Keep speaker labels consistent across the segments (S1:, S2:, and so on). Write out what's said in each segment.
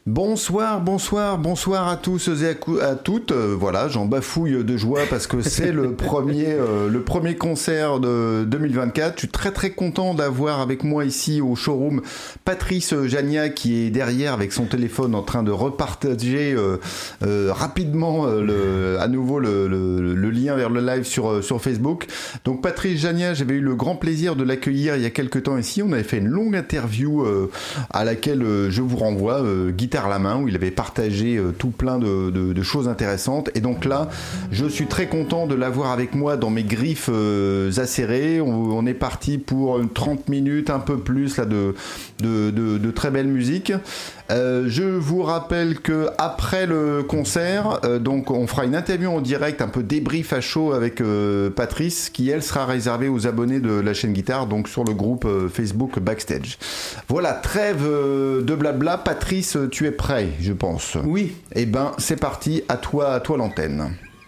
S1: Bonsoir à tous et à toutes. Voilà, j'en bafouille de joie parce que c'est le premier concert de 2024. Je suis très content d'avoir avec moi ici au showroom Patrice Jania qui est derrière avec son téléphone en train de repartager rapidement à nouveau le lien vers le live sur Facebook. Donc Patrice Jania, j'avais eu le grand plaisir de l'accueillir il y a quelques temps ici. On avait fait une longue interview à laquelle je vous renvoie, guitare à la main, où il avait partagé tout plein de choses intéressantes. Et donc là, je suis très content de l'avoir avec moi dans mes griffes acérées. On est parti pour 30 minutes, un peu plus là, de très belle musique. Je vous rappelle que après le concert, donc on fera une interview en direct, un peu débrief à chaud avec Patrice, qui elle sera réservée aux abonnés de la chaîne Guitare, donc sur le groupe Facebook Backstage. Voilà, trêve de blabla. Patrice, tu es prêt, je pense.
S2: Oui.
S1: Eh ben, c'est parti. À toi l'antenne.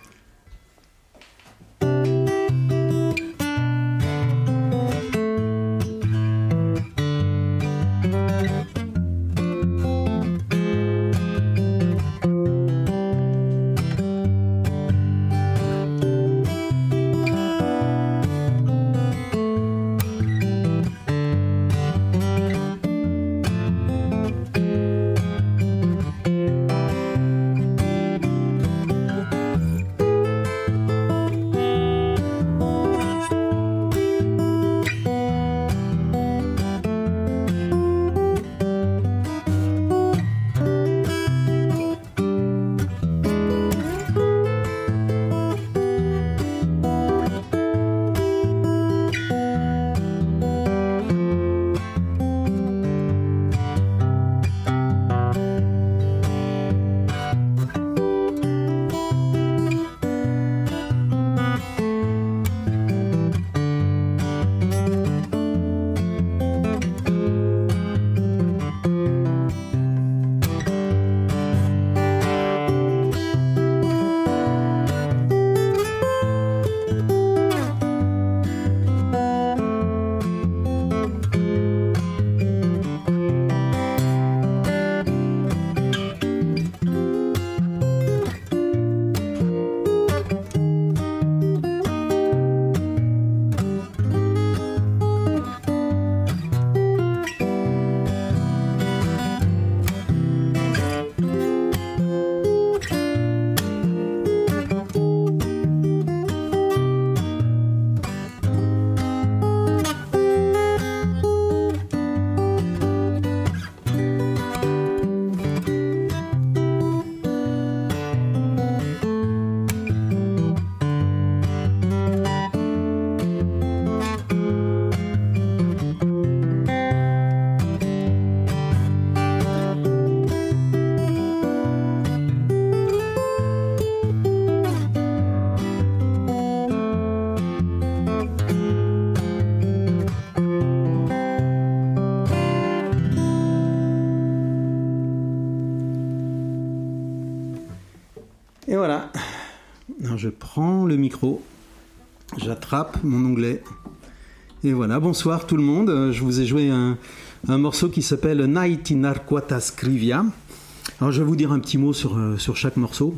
S2: Et voilà, alors je prends le micro, j'attrape mon onglet, et voilà, bonsoir tout le monde. Je vous ai joué un morceau qui s'appelle Night in Arquata Scrivia. Alors je vais vous dire un petit mot sur chaque morceau.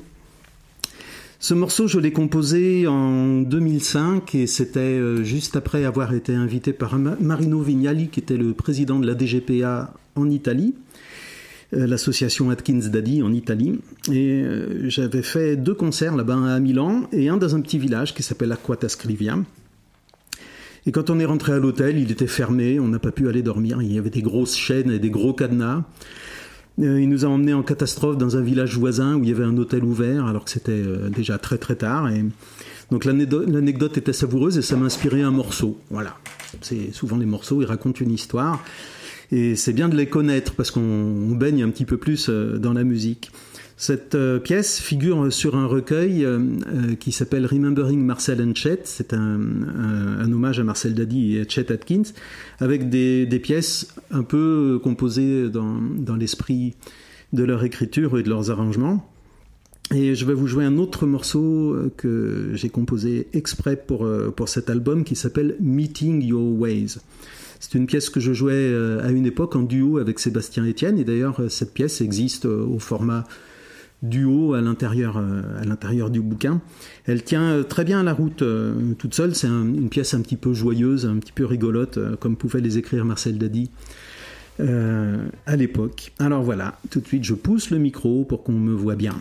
S2: Ce morceau, je l'ai composé en 2005 et c'était juste après avoir été invité par Marino Vignali, qui était le président de la DGPA en Italie, l'association Atkins Daddy en Italie. Et j'avais fait 2 concerts là-bas, un à Milan et un dans un petit village qui s'appelle Arquata Scrivia. Et quand on est rentré à l'hôtel, il était fermé, on n'a pas pu aller dormir, il y avait des grosses chaînes et des gros cadenas. Il nous a emmenés en catastrophe dans un village voisin où il y avait un hôtel ouvert alors que c'était déjà très tard. Et donc l'anecdote était savoureuse et ça m'a inspiré un morceau. Voilà, c'est souvent les morceaux, ils racontent une histoire et c'est bien de les connaître parce qu'on baigne un petit peu plus dans la musique. Cette pièce figure sur un recueil qui s'appelle Remembering Marcel and Chet. C'est un hommage à Marcel Daddy et à Chet Atkins, avec des pièces un peu composées dans l'esprit de leur écriture et de leurs arrangements. Et je vais vous jouer un autre morceau que j'ai composé exprès pour cet album qui s'appelle Meeting Your Ways. C'est une pièce que je jouais à une époque en duo avec Sébastien Etienne, et d'ailleurs cette pièce existe au format duo à l'intérieur du bouquin. Elle tient très bien la route toute seule, c'est une pièce un petit peu joyeuse, un petit peu rigolote, comme pouvait les écrire Marcel Dady à l'époque. Alors voilà, tout de suite je pousse le micro pour qu'on me voit bien.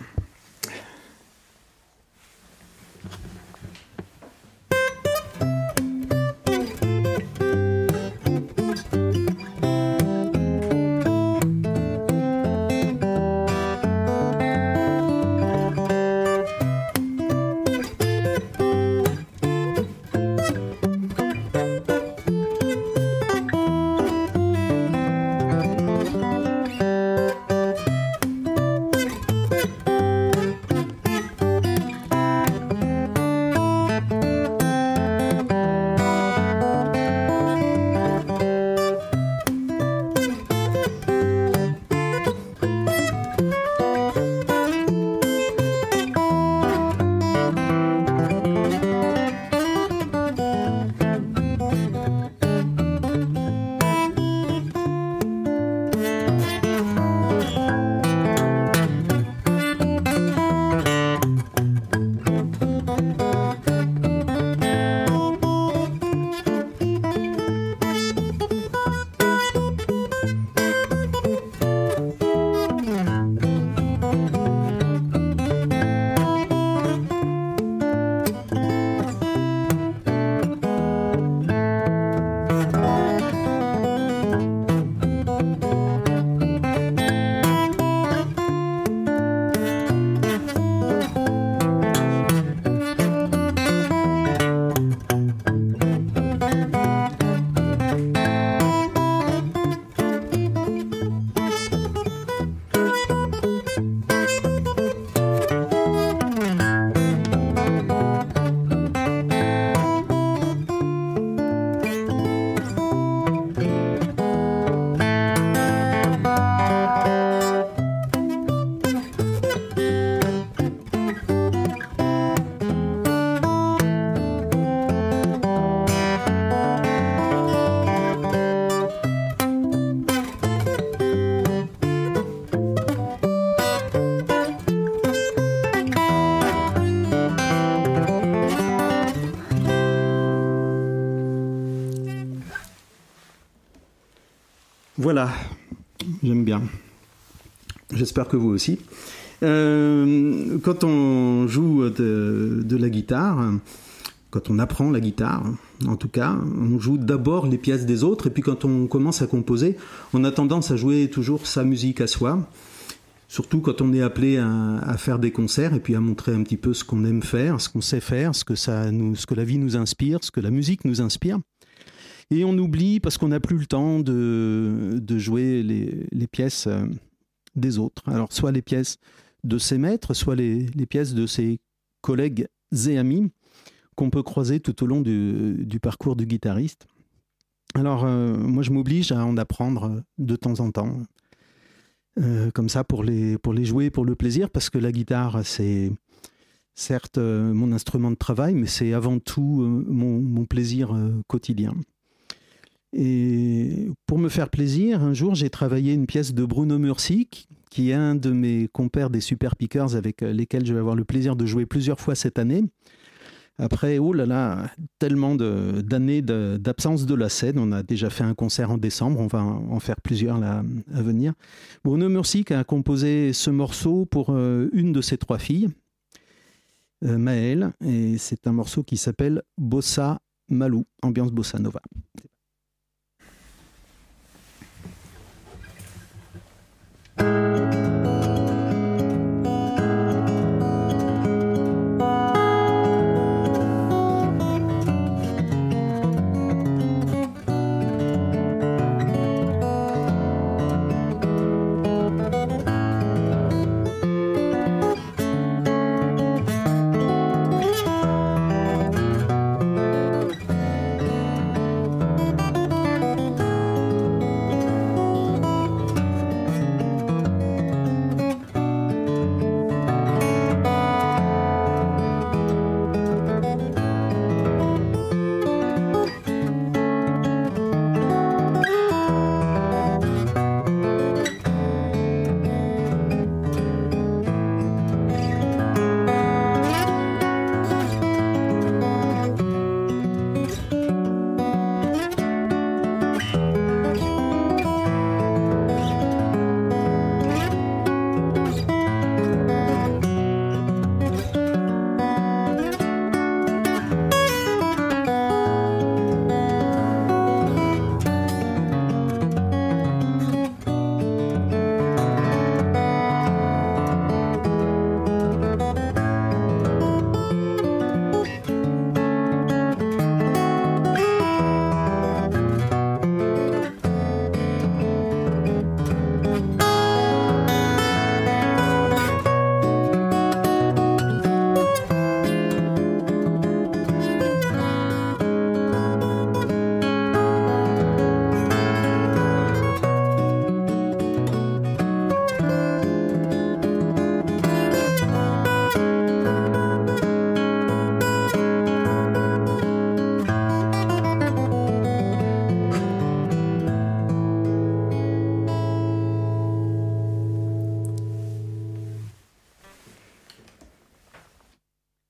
S2: Voilà, j'aime bien. J'espère que vous aussi. Quand on joue de la guitare, quand on apprend la guitare, en tout cas, on joue d'abord les pièces des autres, et puis quand on commence à composer, on a tendance à jouer toujours sa musique à soi, surtout quand on est appelé à faire des concerts, et puis à montrer un petit peu ce qu'on aime faire, ce qu'on sait faire, ce que la vie nous inspire, ce que la musique nous inspire. Et on oublie, parce qu'on n'a plus le temps de jouer les pièces des autres. Alors, soit les pièces de ses maîtres, soit les pièces de ses collègues et amis qu'on peut croiser tout au long du parcours du guitariste. Alors, moi, je m'oblige à en apprendre de temps en temps, comme ça, pour les jouer, pour le plaisir, parce que la guitare, c'est certes mon instrument de travail, mais c'est avant tout mon plaisir quotidien. Et pour me faire plaisir, un jour, j'ai travaillé une pièce de Bruno Mursi, qui est un de mes compères des Super Pickers avec lesquels je vais avoir le plaisir de jouer plusieurs fois cette année. Après, oh là là, tellement d'années d'absence de la scène. On a déjà fait un concert en décembre, on va en faire plusieurs là à venir. Bruno Mursi a composé ce morceau pour une de ses 3 filles, Maëlle, et c'est un morceau qui s'appelle Bossa Malou, ambiance bossa nova.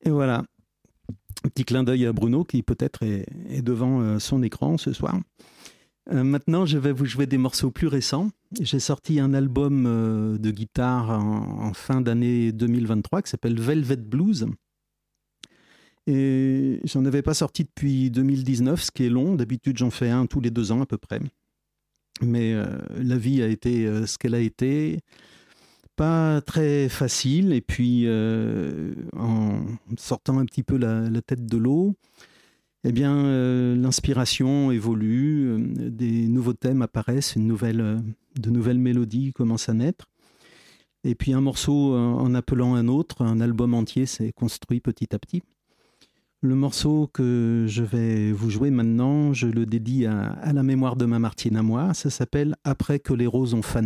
S2: Et voilà, un petit clin d'œil à Bruno qui peut-être est devant son écran ce soir. Maintenant, je vais vous jouer des morceaux plus récents. J'ai sorti un album de guitare en fin d'année 2023 qui s'appelle Velvet Blues. Et j'en avais pas sorti depuis 2019, ce qui est long. D'habitude, j'en fais un tous les 2 ans à peu près. Mais la vie a été ce qu'elle a été. Pas très facile. Et puis, en sortant un petit peu la tête de l'eau, eh bien, l'inspiration évolue, des nouveaux thèmes apparaissent, de nouvelles mélodies commencent à naître. Et puis un morceau en appelant un autre, un album entier s'est construit petit à petit. Le morceau que je vais vous jouer maintenant, je le dédie à la mémoire de ma Martine à moi. Ça s'appelle « Après que les roses ont fané ».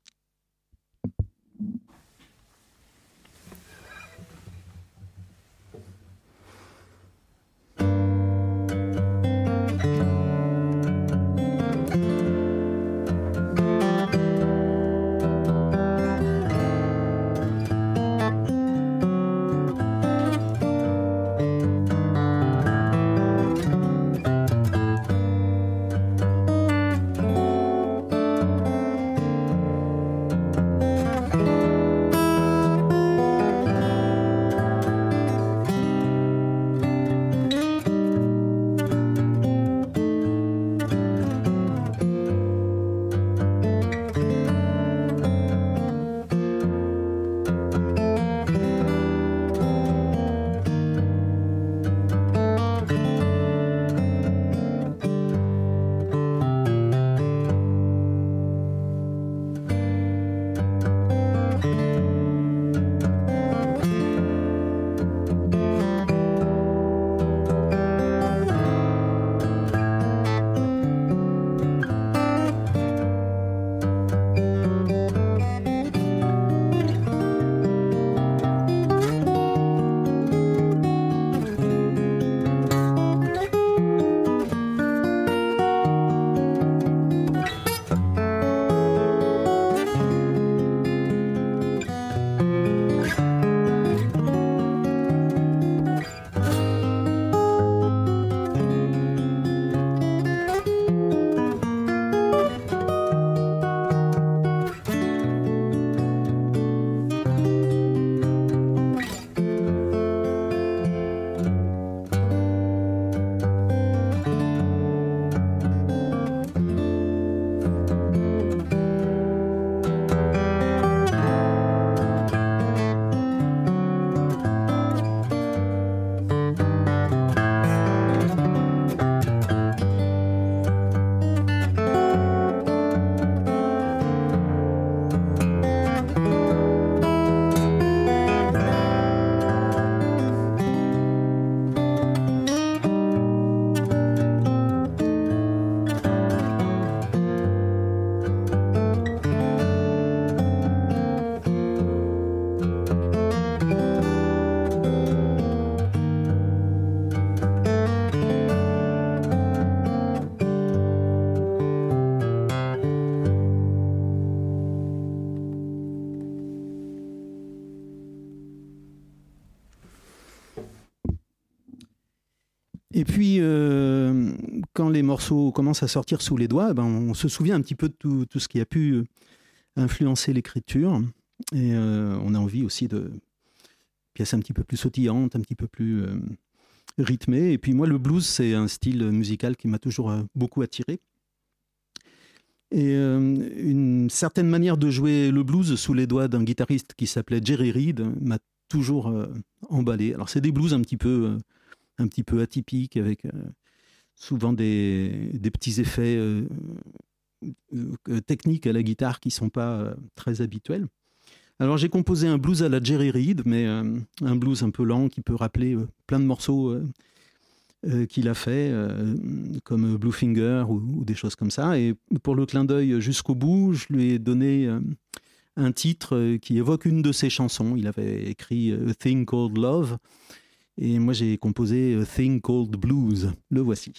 S2: Et puis, quand les morceaux commencent à sortir sous les doigts, ben, on se souvient un petit peu de tout ce qui a pu influencer l'écriture. Et on a envie aussi de pièces un petit peu plus sautillantes, un petit peu plus rythmées. Et puis moi, le blues, c'est un style musical qui m'a toujours beaucoup attiré. Et une certaine manière de jouer le blues sous les doigts d'un guitariste qui s'appelait Jerry Reed m'a toujours emballé. Alors c'est des blues un petit peu atypiques, avec souvent des petits effets techniques à la guitare qui ne sont pas très habituels. Alors j'ai composé un blues à la Jerry Reed, mais un blues un peu lent qui peut rappeler plein de morceaux qu'il a fait, comme Bluefinger ou des choses comme ça. Et pour le clin d'œil jusqu'au bout, je lui ai donné un titre qui évoque une de ses chansons. Il avait écrit A Thing Called Love, et moi j'ai composé A Thing Called Blues. Le voici.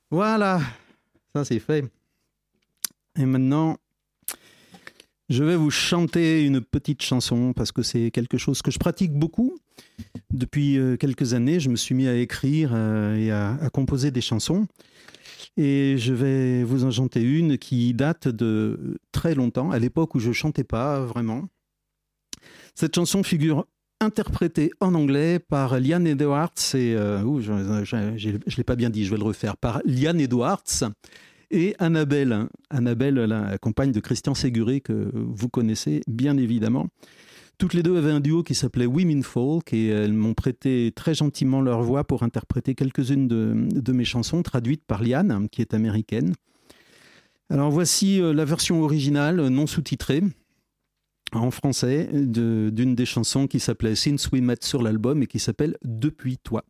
S2: Voilà, ça c'est fait. Et maintenant, je vais vous chanter une petite chanson parce que c'est quelque chose que je pratique beaucoup. Depuis quelques années, je me suis mis à écrire et à composer des chansons. Et je vais vous en chanter une qui date de très longtemps, à l'époque où je ne chantais pas vraiment. Cette chanson figure interprétée en anglais par Liane Edwards, et, je ne l'ai pas bien dit, je vais le refaire, par Liane Edwards et Annabelle. Annabelle, la compagne de Christian Séguré, que vous connaissez bien évidemment. Toutes les deux avaient un duo qui s'appelait Women Folk et elles m'ont prêté très gentiment leur voix pour interpréter quelques-unes de mes chansons traduites par Liane, qui est américaine. Alors voici la version originale non sous-titrée en français d'une des chansons qui s'appelait Since We Met sur l'album et qui s'appelle Depuis toi.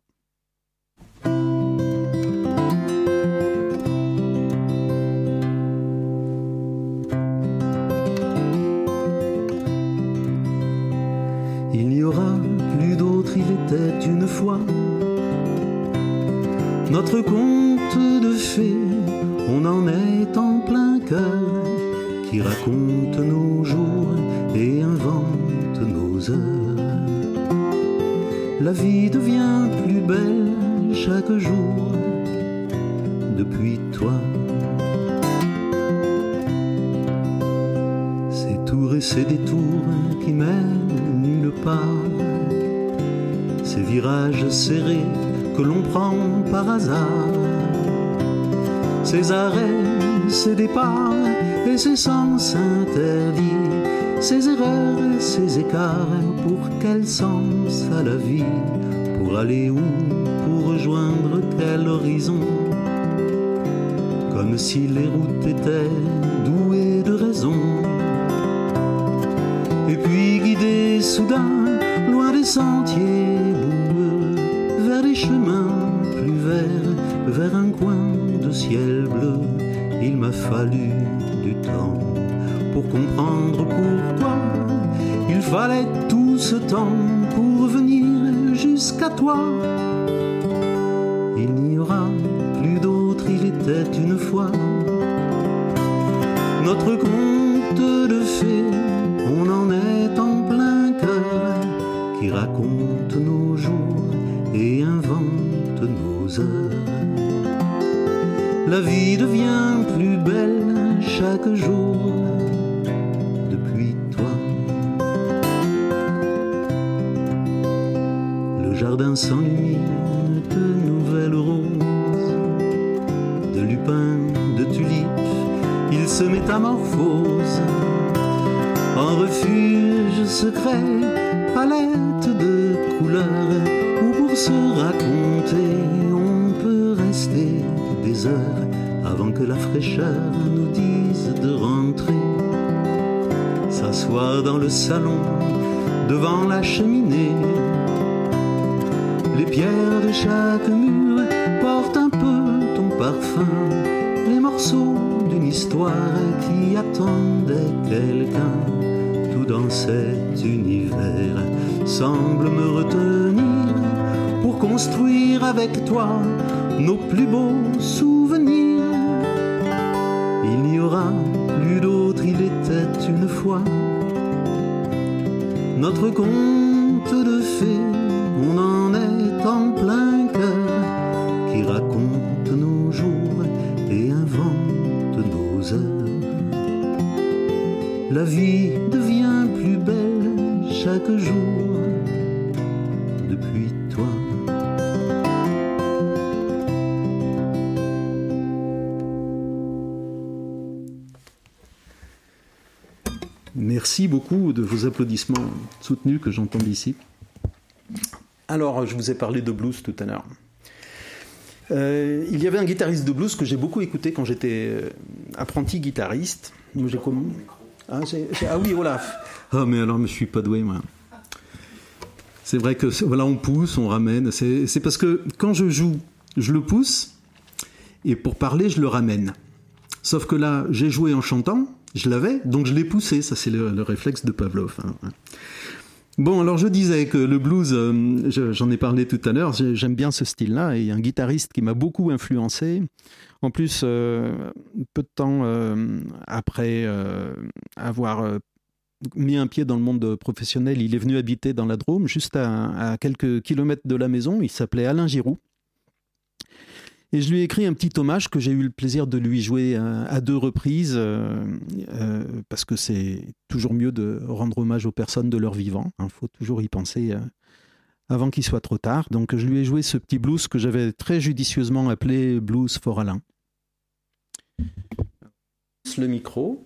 S3: Il n'y aura plus d'autre, il était une fois notre conte de fées, on en est en plein cœur, qui raconte nos jours et invente nos heures. La vie devient plus belle chaque jour depuis toi. Ces tours et ces détours qui mènent nulle part, ces virages serrés que l'on prend par hasard, ces arrêts, ces départs et ces sens interdits, ces erreurs et ces écarts, pour quel sens à la vie, pour aller où, pour rejoindre quel horizon, comme si les routes étaient douées de raison. Et puis guidé soudain, loin des sentiers boueux, vers des chemins plus verts, vers un coin de ciel bleu, il m'a fallu du temps pour comprendre pourquoi il fallait tout ce temps pour venir jusqu'à toi. Il n'y aura plus d'autre, il était une fois notre conte de fées, on en est en plein cœur, qui raconte nos jours et invente nos heures. La vie devient plus belle chaque jour depuis toi. Le jardin s'enlume de nouvelles roses, de lupins, de tulipes, il se métamorphose en refuge secret, palette de couleurs, où pour se raconter on peut rester des heures avant que la fraîcheur nous dise de rentrer. S'asseoir dans le salon devant la cheminée, les pierres de chaque mur portent un peu ton parfum, les morceaux d'une histoire qui attendait quelqu'un. Tout dans cet univers semble me retenir pour construire avec toi nos plus beaux souvenirs. Il n'y aura plus d'autre, il était une fois notre conte de fées, on en est en plein cœur, qui raconte nos jours et invente nos heures. La vie devient plus belle chaque jour depuis toi.
S2: Merci beaucoup de vos applaudissements soutenus que j'entends d'ici. Alors, je vous ai parlé de blues tout à l'heure. Il y avait un guitariste de blues que j'ai beaucoup écouté quand j'étais apprenti guitariste. J'ai comment ah oui, Olaf. Ah, mais alors, je ne suis pas doué, moi. C'est vrai que, voilà, on pousse, on ramène. C'est parce que quand je joue, je le pousse, et pour parler, je le ramène. Sauf que là, j'ai joué en chantant, je l'avais, donc je l'ai poussé. Ça, c'est le réflexe de Pavlov. Hein. Bon, alors je disais que le blues, j'en ai parlé tout à l'heure, j'aime bien ce style-là, et il y a un guitariste qui m'a beaucoup influencé En plus, peu de temps après avoir mis un pied dans le monde professionnel, il est venu habiter dans la Drôme, juste à quelques kilomètres de la maison. Il s'appelait Alain Giroux. Et je lui ai écrit un petit hommage que j'ai eu le plaisir de lui jouer à 2 reprises, parce que c'est toujours mieux de rendre hommage aux personnes de leur vivant. Il faut toujours y penser avant qu'il soit trop tard. Donc je lui ai joué ce petit blues que j'avais très judicieusement appelé Blues for Alain. Le micro.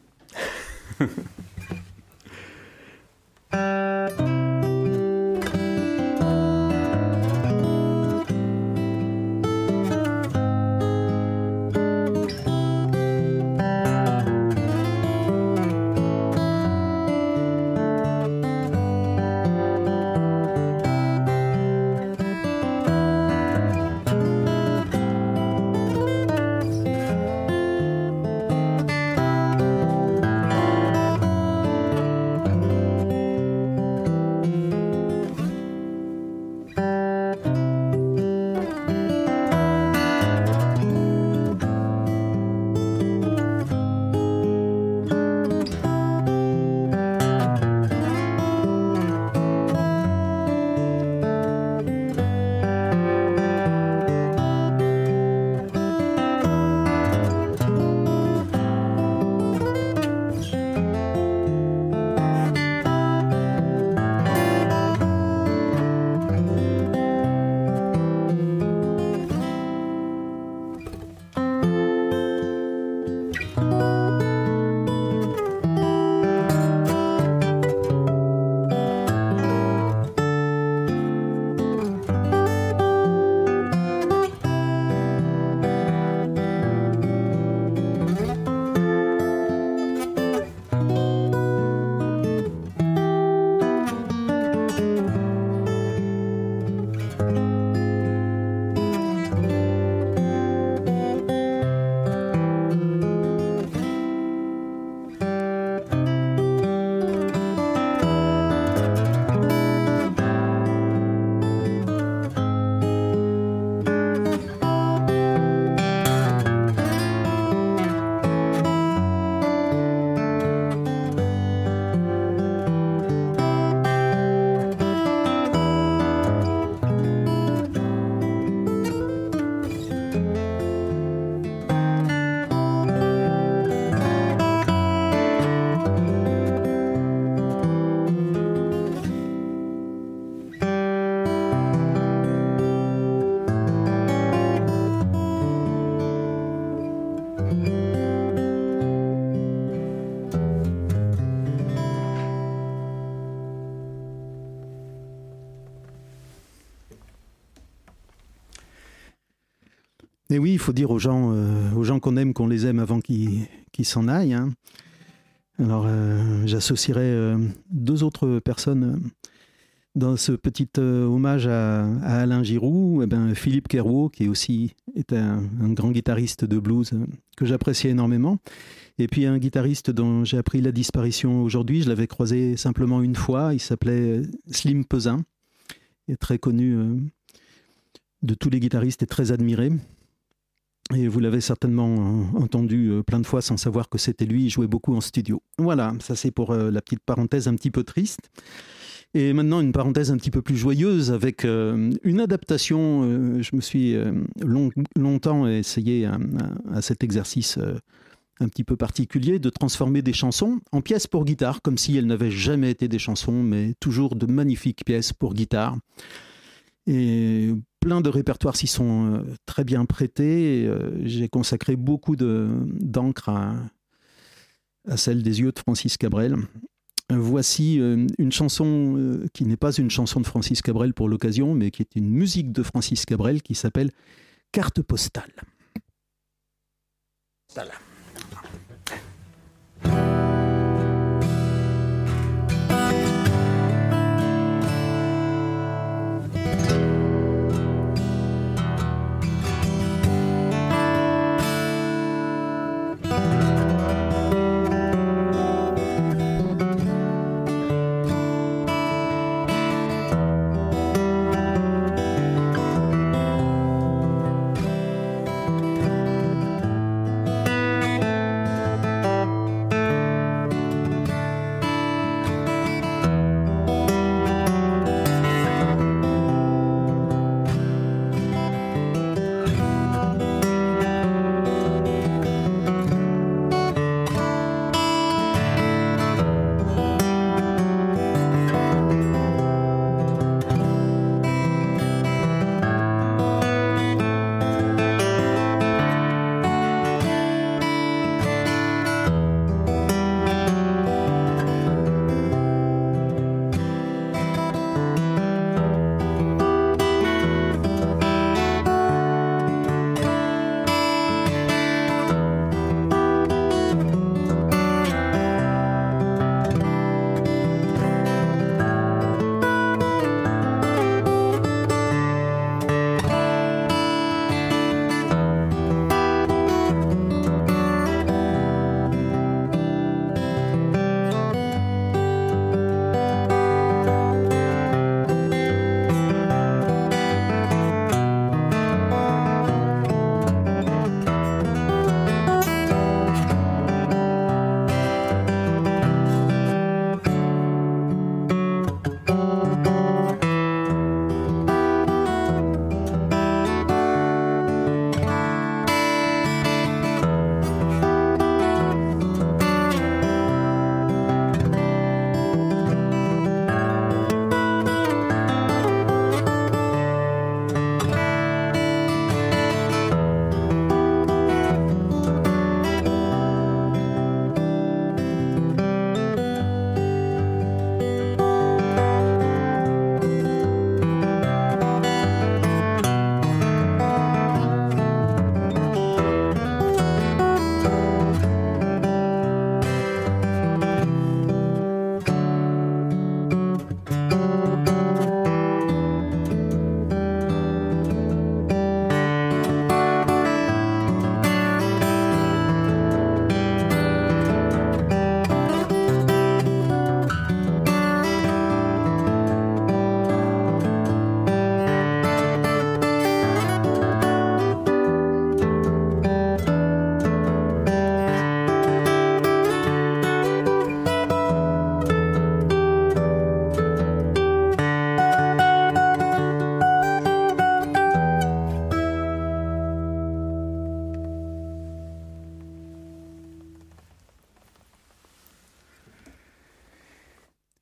S2: Et oui, il faut dire aux gens qu'on aime, qu'on les aime avant qu'ils s'en aillent. Hein. Alors, j'associerai 2 autres personnes dans ce petit hommage à Alain Giroux. Philippe Querot, qui est un grand guitariste de blues que j'appréciais énormément. Et puis un guitariste dont j'ai appris la disparition aujourd'hui. Je l'avais croisé simplement une fois. Il s'appelait Slim Pesin. Il est très connu de tous les guitaristes et très admiré. Et vous l'avez certainement entendu plein de fois sans savoir que c'était lui. Il jouait beaucoup en studio. Voilà, ça c'est pour la petite parenthèse un petit peu triste. Et maintenant, une parenthèse un petit peu plus joyeuse avec une adaptation. Je me suis longtemps essayé à cet exercice un petit peu particulier de transformer des chansons en pièces pour guitare, comme si elles n'avaient jamais été des chansons, mais toujours de magnifiques pièces pour guitare. Et plein de répertoires s'y sont très bien prêtés. J'ai consacré beaucoup d'encre à celle des yeux de Francis Cabrel. Voici une chanson qui n'est pas une chanson de Francis Cabrel pour l'occasion, mais qui est une musique de Francis Cabrel qui s'appelle Carte postale. Voilà.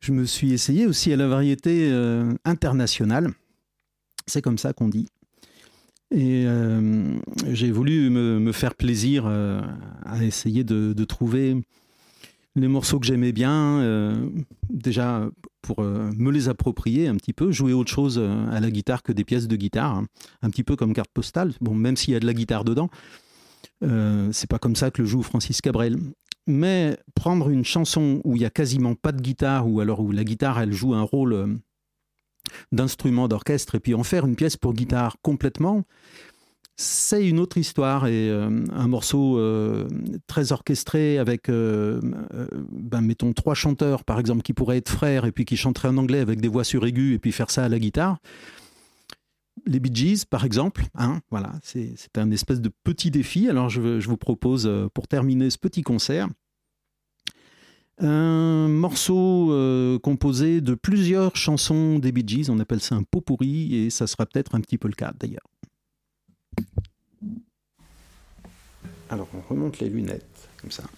S2: je me suis essayé aussi à la variété internationale. C'est comme ça qu'on dit. Et j'ai voulu me faire plaisir à essayer de trouver les morceaux que j'aimais bien, déjà pour me les approprier un petit peu, jouer autre chose à la guitare que des pièces de guitare, hein, un petit peu comme carte postale, bon, même s'il y a de la guitare dedans. C'est pas comme ça que le joue Francis Cabrel. Mais prendre une chanson où il n'y a quasiment pas de guitare, ou alors où la guitare elle joue un rôle d'instrument d'orchestre, et puis en faire une pièce pour guitare complètement, c'est une autre histoire. Et un morceau très orchestré avec, mettons, 3 chanteurs, par exemple, qui pourraient être frères et puis qui chanteraient en anglais avec des voix suraiguës et puis faire ça à la guitare. Les Bee Gees, par exemple, hein, voilà, c'est un espèce de petit défi. Alors je vous propose, pour terminer ce petit concert, un morceau composé de plusieurs chansons des Bee Gees. On appelle ça un pot-pourri, et ça sera peut-être un petit peu le cas d'ailleurs. Alors on remonte les lunettes, comme ça.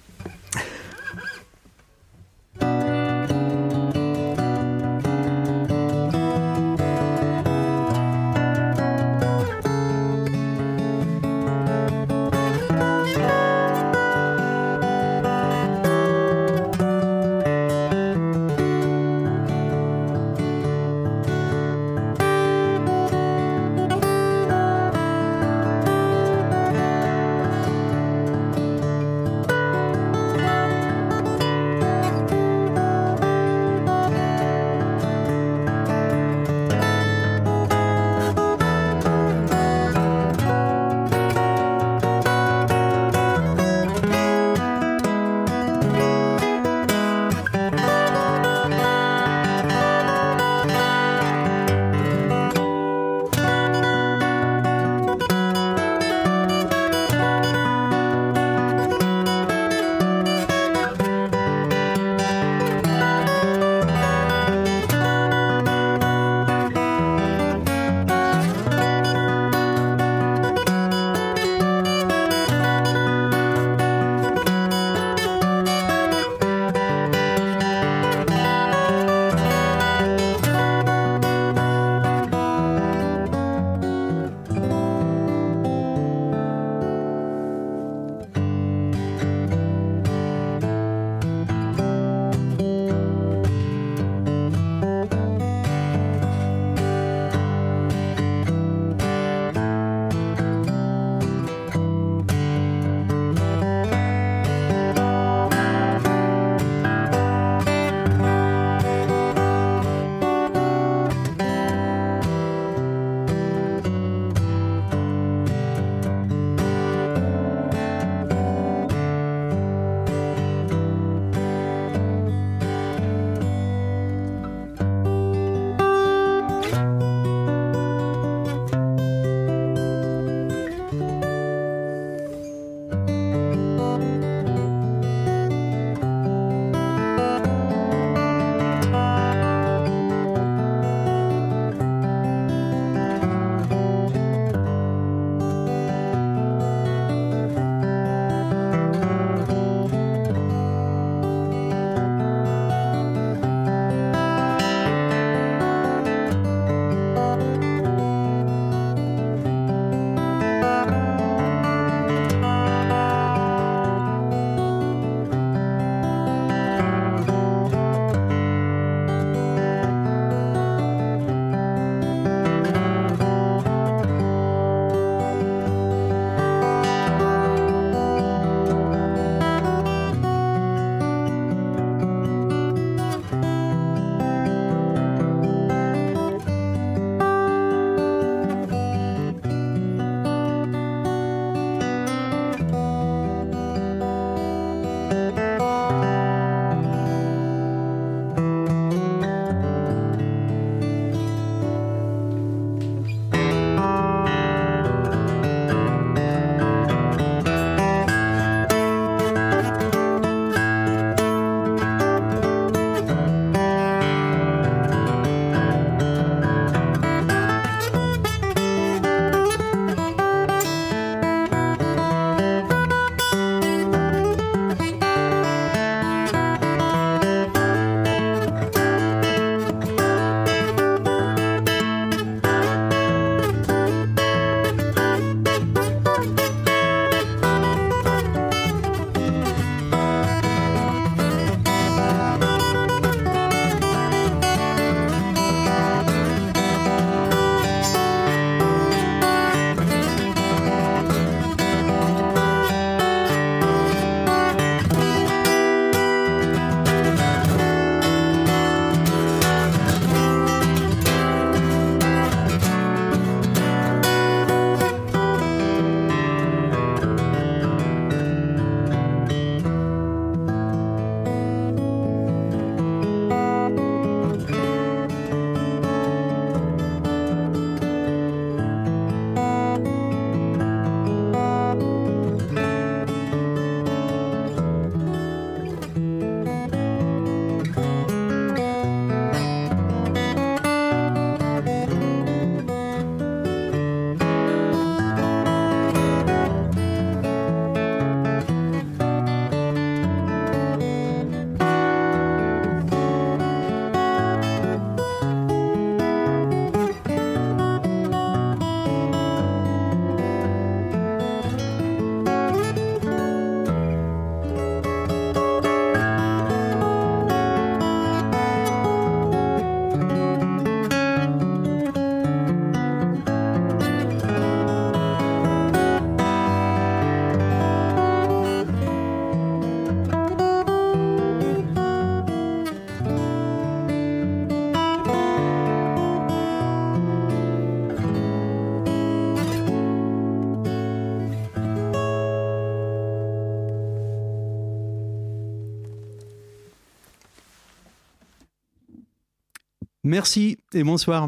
S2: Merci et bonsoir.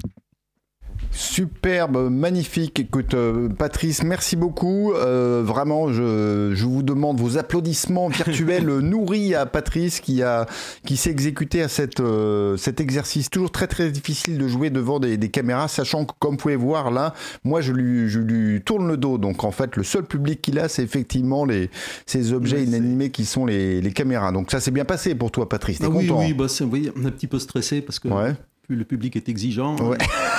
S1: Superbe, magnifique. Écoute, Patrice, merci beaucoup. Vraiment, je vous demande vos applaudissements virtuels nourris à Patrice qui s'est exécuté à cet exercice toujours très très difficile de jouer devant des caméras, sachant que comme vous pouvez voir là, moi je lui tourne le dos. Donc en fait, le seul public qu'il a, c'est effectivement ces objets inanimés qui sont les caméras. Donc ça s'est bien passé pour toi, Patrice. T'es content?
S2: Oui, oui, on est un petit peu stressé parce que. Ouais. Le public est exigeant.
S1: Ouais.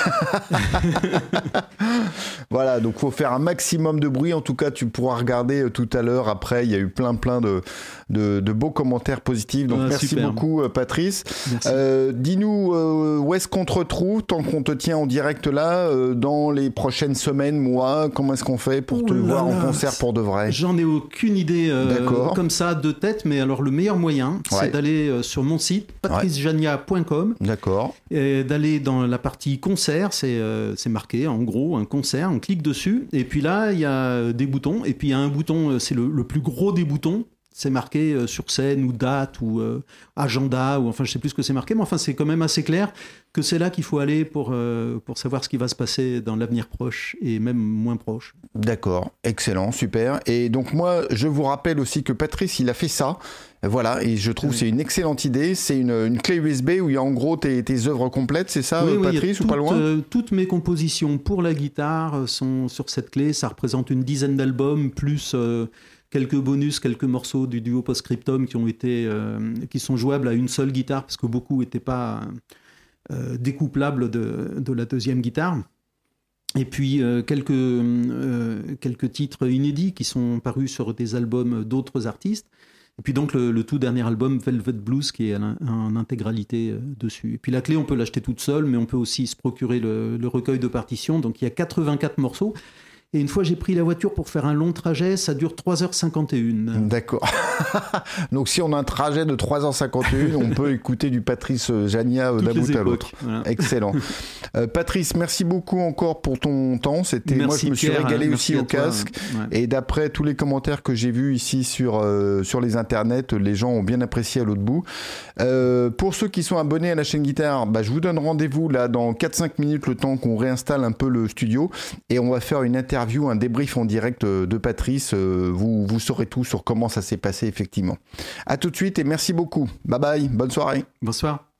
S1: Voilà, donc faut faire un maximum de bruit. En tout cas, tu pourras regarder tout à l'heure. Après, il y a eu plein de beaux commentaires positifs. Donc merci super. Beaucoup, Patrice. Dis-nous où est-ce qu'on te retrouve tant qu'on te tient en direct là dans les prochaines semaines, mois. Comment est-ce qu'on fait pour te voir en concert pour de vrai?
S2: J'en ai aucune idée comme ça de tête, mais alors le meilleur moyen, c'est d'aller sur mon site patricejania.com.
S1: D'accord.
S2: Et d'aller dans la partie concert, c'est marqué en gros un concert, on clique dessus et puis là il y a des boutons et puis il y a un bouton, c'est le plus gros des boutons, c'est marqué sur scène ou date ou agenda ou enfin je sais plus ce que c'est marqué, mais enfin c'est quand même assez clair que c'est là qu'il faut aller pour savoir ce qui va se passer dans l'avenir proche et même moins proche. D'accord,
S1: excellent, super. Et donc moi je vous rappelle aussi que Patrice il a fait ça. Voilà, et je trouve que c'est une excellente idée. C'est une clé USB où il y a en gros tes œuvres complètes, c'est ça, Patrice, ou pas loin?
S2: Toutes mes compositions pour la guitare sont sur cette clé. Ça représente une dizaine d'albums, plus quelques bonus, quelques morceaux du duo Postscriptum qui sont jouables à une seule guitare, parce que beaucoup n'étaient pas découplables de la deuxième guitare. Et puis quelques titres inédits qui sont parus sur des albums d'autres artistes. Et puis donc le tout dernier album Velvet Blues qui est en intégralité dessus. Et puis la clé on peut l'acheter toute seule, mais on peut aussi se procurer le recueil de partitions. Donc il y a 84 morceaux. Et une fois j'ai pris la voiture pour faire un long trajet, ça dure 3h51.
S1: D'accord. Donc si on a un trajet de 3h51, on peut écouter du Patrice Jania d'un bout à l'autre. Voilà. Excellent. Patrice, merci beaucoup encore pour ton temps. Moi je me suis régalé aussi au casque. Ouais. Et d'après tous les commentaires que j'ai vus ici sur les internets, les gens ont bien apprécié à l'autre bout. Pour ceux qui sont abonnés à la chaîne Guitare, je vous donne rendez-vous là dans 4-5 minutes, le temps qu'on réinstalle un peu le studio. Et on va faire une interview, un débrief en direct de Patrice. Vous saurez tout sur comment ça s'est passé effectivement. À tout de suite et merci beaucoup. Bye bye, bonne soirée.
S2: Bonsoir.